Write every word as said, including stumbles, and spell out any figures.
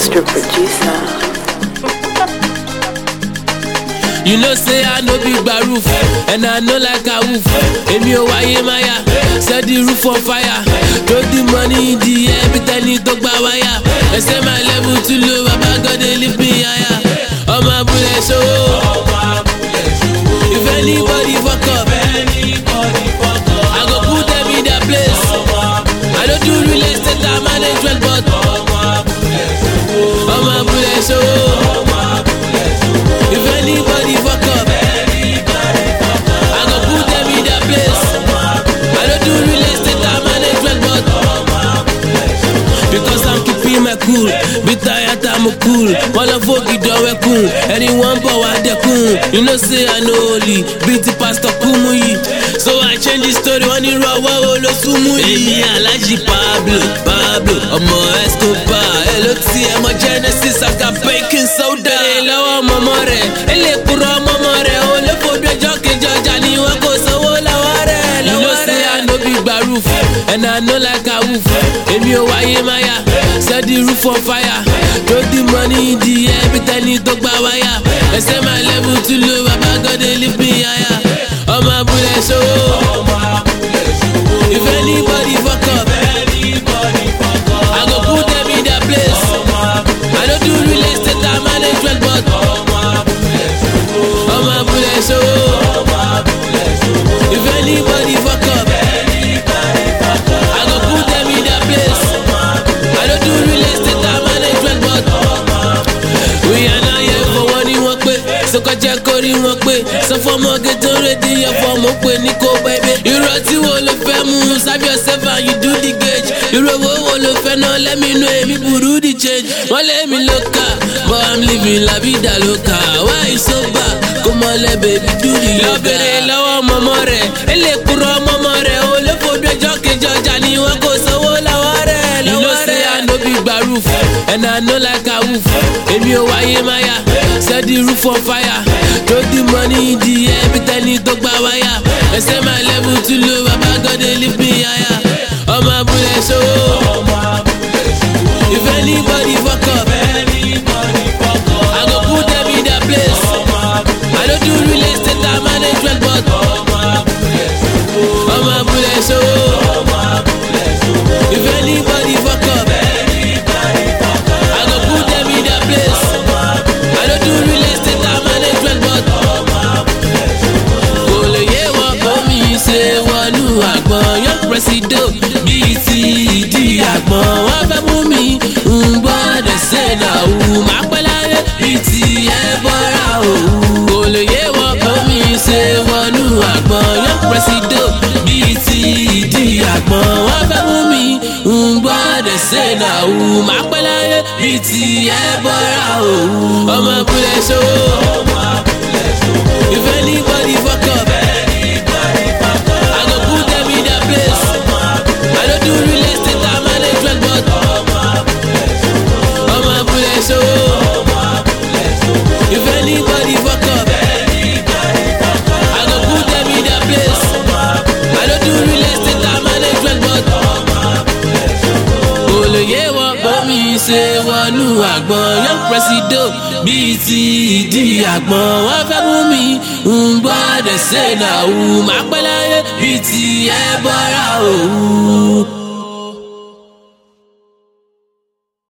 Mister Producer. You know say I know big baroof, and I know like a wolf. Emi o waye maya, set the roof on fire. Throw the money in the air, be telling to gba wire. They say my level too low, Baba God they lift me higher. Oh my bullet show, if anybody fuck up, I go put them in their place. I don't do real estate, I manage well, but oh my bullet show. If anybody fuck up, I go put them in their place. I don't do real estate, I manage well, but because I'm keeping my cool, be tired, I'm cool. All of folk you don't wear cool. Anyone power they cool. You know say I know only beat the pastor Kumuyi. So I change the story when you raw wow lo sumuyi. Emi Alaji Pablo, Pablo, Omo Escobar. Hello T M Genesis, I got baking soda. Hello mama re, ele kuro mama re. Ole fodo joke joja ni wọn kò sanwó lọ́wọ́ rẹ̀. You know say I know big baroof, and I know like a wolf. Emi o waye maya, set the roof on fire. Throw the money in the air, be telling to gba wire. They say my level too low, Baba God they lift me higher. Oh my bullet show, if anybody fuck up, I go put them in their place. I don't do real estate, I manage well, but oh my bullet show, if anybody fuck up, I go put them in their place. I don't do real estate, I manage well, but we are not here for one in one way. So go check out in one way. So for more get ready, your form up when you go, baby. You run to all the famous, have yourself and you do the gauge. You roll all the fan, let me know if you do the change. Well, let me look up, but I'm living la vida loca. Why you so bad? Come on, let baby do the yoga. Love mama re, ele kuro mama re. Ole fodo joke joja ni wọn kò sanwó lọ́wọ́ rẹ̀. You know say I know big baroof, and I know like a wolf. Emi o waye maya, set the roof on fire. Throw the money in the air, be telling to gba wire. They say my level too low, Baba God they lift me higher. Oh my bullet show, if anybody fuck up, I go put them in their place. I don't do real estate, I manage well, but oh my bullet show, if anybody fuck up, I go put them in their place. I don't do real estate, I manage well, but ole ye wa bomi se wanu agbon young president bíi ti di agbon wa fẹ́ mú mi ń gbọ́dọ̀ ṣe náà wù má pẹ́ láyé bíi ti ẹ bọ́ra òwú. Ole ye wa bomi se wanu agbon young president bíi ti di agbon wa fẹ́ mú mi ń gbọ́dọ̀ ṣe náà wù má pẹ́ láyé bíi ti ẹ bọ́ra òwú. Ọmọ bulẹ̀ ṣó, if anybody fuck up, I go put them in their place. I don't do real estate, I manage well, but oh my bullet show, if anybody fuck up, I go put them in their place. I don't do real estate, I manage well, but ole ye wa bomi se wanu agbon young president bíi ti di agbon wọn fẹ́ mú mi ń gbọ́dọ̀ ṣe náà wù má pẹ́ láyé bíi ti ẹ bọ́ra òwú.